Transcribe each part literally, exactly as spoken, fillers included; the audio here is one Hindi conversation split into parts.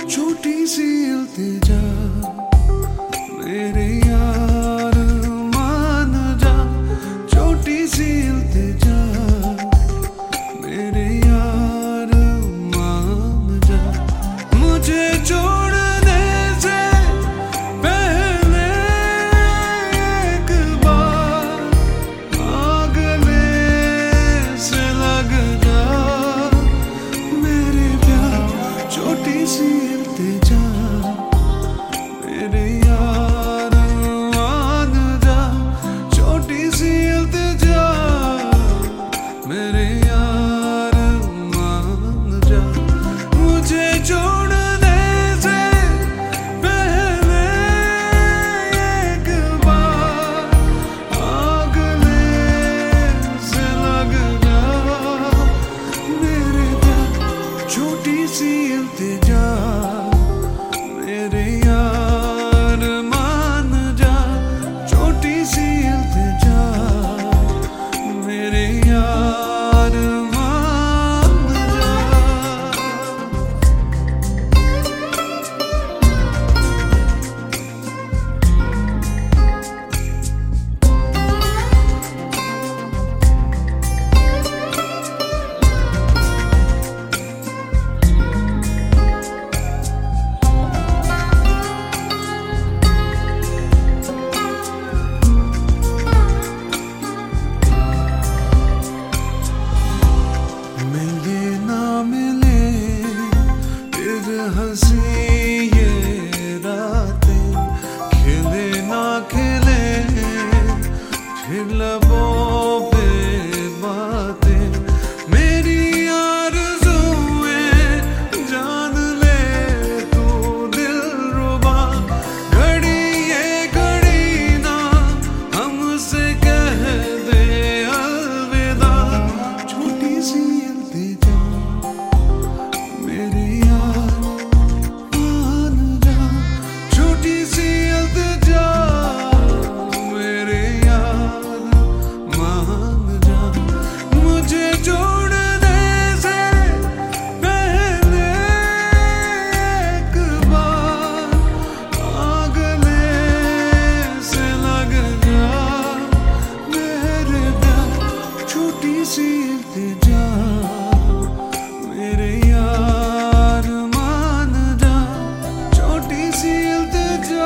छोटी सी इल्तिजा मेरे यार मान जा, छोटी सी इल्तिजा मेरे यार मान जा। मुझे छोड़ने से पहले एक बार गले से लग जा मेरे प्यार, छोटी सी इल्तिजा मेरे यार मान जा, छोटी सी इल्तिजा मेरे यार मान जा। मुझे छोड़ने से पहले एक बार गले से लग जा मेरे प्यार, छोटी सी इल्तिजा मेरे यार मान जा, छोटी सी इल्तिजा मेरे यार मान जा। मिले ना मिले फिर हंसी ये रातें, खिले ना खिले फिर लबों पे बातें। मेरी आरज़ुएं जान ले तू दिलरुबा, घड़ी ये घड़ी ना हमसे कह दे अलविदा। छोटी सी इल्तिजा मेरे यार मान जा, छोटी सी इल्तिजा मेरे यार मान जा। मुझे छोड़ने से पहले एक बार गले से लग जा मेरे प्यार, छोटी सी इल्तिजा मेरे यार मान जा, छोटी सी इल्तिजा।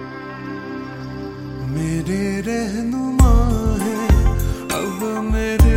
मेरे रहनुमा है अब मेरे